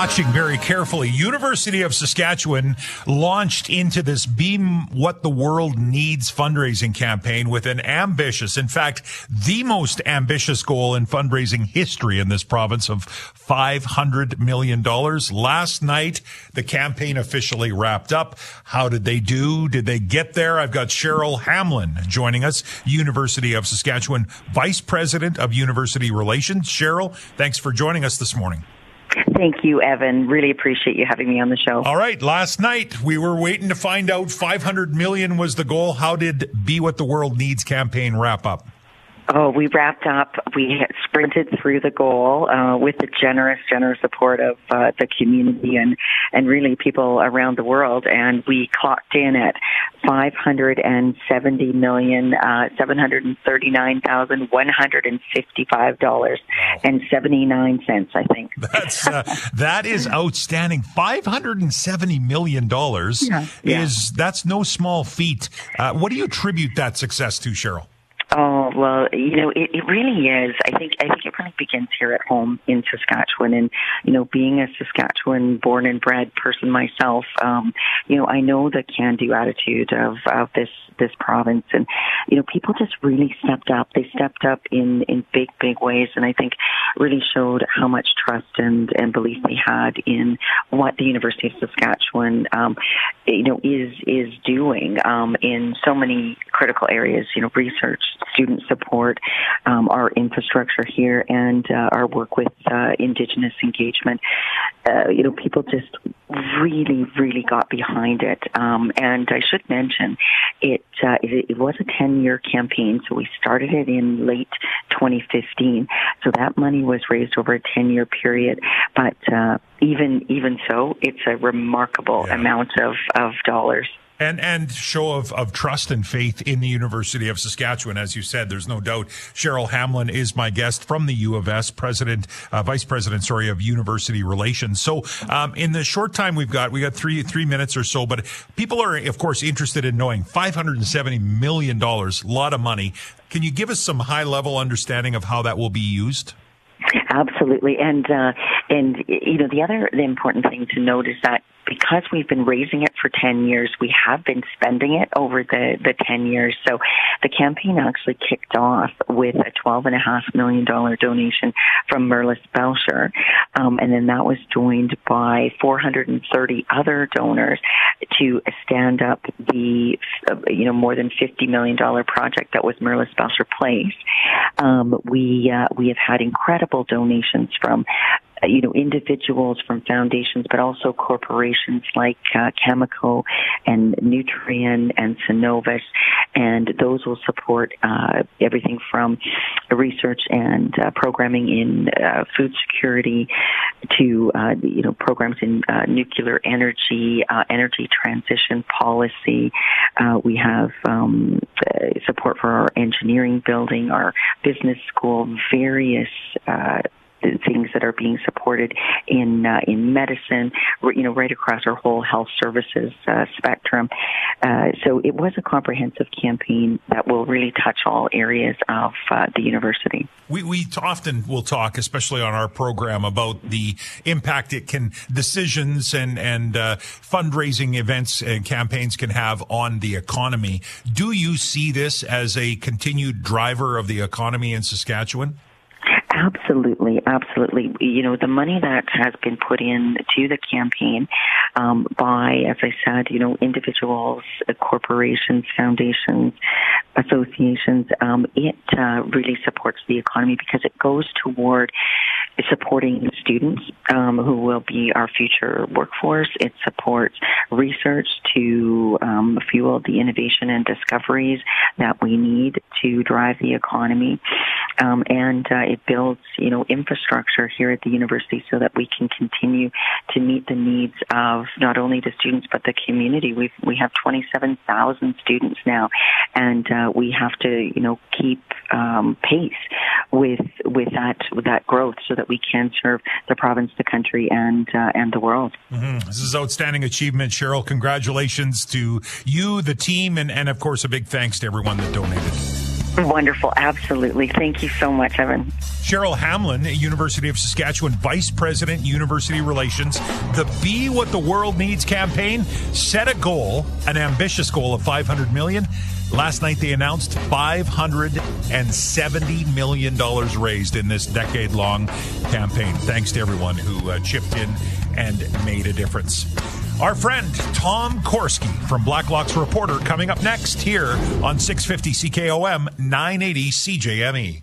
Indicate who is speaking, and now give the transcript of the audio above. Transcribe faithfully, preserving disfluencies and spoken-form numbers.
Speaker 1: watching very carefully. University of Saskatchewan launched into this Be What the World Needs fundraising campaign with an ambitious, in fact, the most ambitious goal in fundraising history in this province of five hundred million dollars. Last night, the campaign officially wrapped up. How did they do? Did they get there? I've got Cheryl Hamlin joining us, University of Saskatchewan Vice President of University Relations. Cheryl, thanks for joining us this morning.
Speaker 2: Thank you, Evan. Really appreciate you having me on the show.
Speaker 1: All right. Last night, we were waiting to find out five hundred million was the goal. How did Be What the World Needs campaign wrap up?
Speaker 2: Oh, we wrapped up. We had sprinted through the goal uh, with the generous, generous support of uh, the community and, and really people around the world. And we clocked in at five hundred seventy million, uh, seven hundred thirty-nine thousand, one hundred fifty-five dollars and seventy-nine cents, I think.
Speaker 1: That's, uh, that is outstanding. five hundred seventy million dollars yeah, yeah. is, that's no small feat. Uh, what do you attribute that success to, Cheryl?
Speaker 2: Oh, well, you know, it, it really is. I think, I think it really begins here at home in Saskatchewan. And, you know, being a Saskatchewan born and bred person myself, um, you know, I know the can-do attitude of, of this, this province. And, you know, people just really stepped up. They stepped up in, in big, big ways. And I think really showed how much trust and, and belief they had in what the University of Saskatchewan, um, you know, is, is doing, um, in so many critical areas, you know, research, student support, um, our infrastructure here, and uh, our work with uh, Indigenous engagement. Uh, you know, people just really, really got behind it. Um, and I should mention, it, uh, it it was a ten-year campaign, so we started it in late twenty fifteen. So that money was raised over a ten-year period. But uh, even even so, it's a remarkable yeah. amount of, of dollars.
Speaker 1: And and show of, of trust and faith in the University of Saskatchewan, as you said, there's no doubt. Cheryl Hamlin is my guest from the U of S, President, uh, Vice President, sorry, of University Relations. So um, in the short time we've got, we got three three minutes or so, but people are, of course, interested in knowing five hundred seventy million dollars, a lot of money. Can you give us some high-level understanding of how that will be used?
Speaker 2: Absolutely. And, uh, and, you know, the other the important thing to note is that because we've been raising it for ten years, we have been spending it over the, the ten years. So the campaign actually kicked off with a twelve point five million dollars donation from Merlis Belcher. Um, and then that was joined by four hundred thirty other donors to stand up the, uh, you know, more than fifty million dollars project that was Merlis Belcher Place. Um, we, uh, we have had incredible donations from you know, individuals, from foundations, but also corporations like uh, Cameco and Nutrien and Synovus, and those will support uh, everything from research and uh, programming in uh, food security to, uh, you know, programs in uh, nuclear energy, uh, energy transition policy. Uh, we have um, uh, support for our engineering building, our business school, various uh things that are being supported in uh, in medicine, you know, right across our whole health services uh, spectrum. Uh, so it was a comprehensive campaign that will really touch all areas of uh, the university.
Speaker 1: We we often will talk, especially on our program, about the impact it can, decisions and and uh, fundraising events and campaigns can have on the economy. Do you see this as a continued driver of the economy in Saskatchewan?
Speaker 2: Absolutely, absolutely. You know, the money that has been put in to the campaign um, by, as I said, you know, individuals, uh, corporations, foundations, associations, um, it uh, really supports the economy because it goes toward supporting students um, who will be our future workforce. It supports research to um, fuel the innovation and discoveries that we need to drive the economy. Um, and uh, it builds, you know, infrastructure here at the university so that we can continue to meet the needs of not only the students but the community. We we have twenty-seven thousand students now, and uh, we have to, you know, keep um, pace with with that with that growth so that we can serve the province, the country, and uh, and the world.
Speaker 1: Mm-hmm. This is outstanding achievement, Cheryl. Congratulations to you, the team, and, and of course a big thanks to everyone that donated.
Speaker 2: Wonderful. Absolutely. Thank you so much, Evan.
Speaker 1: Cheryl Hamlin, University of Saskatchewan Vice President, University Relations. The Be What the World Needs campaign set a goal, an ambitious goal of five hundred million dollars. Last night they announced five hundred seventy million dollars raised in this decade-long campaign. Thanks to everyone who uh, chipped in and made a difference. Our friend Tom Korski from Blacklock's Reporter coming up next here on six fifty C K O M, nine eighty C J M E.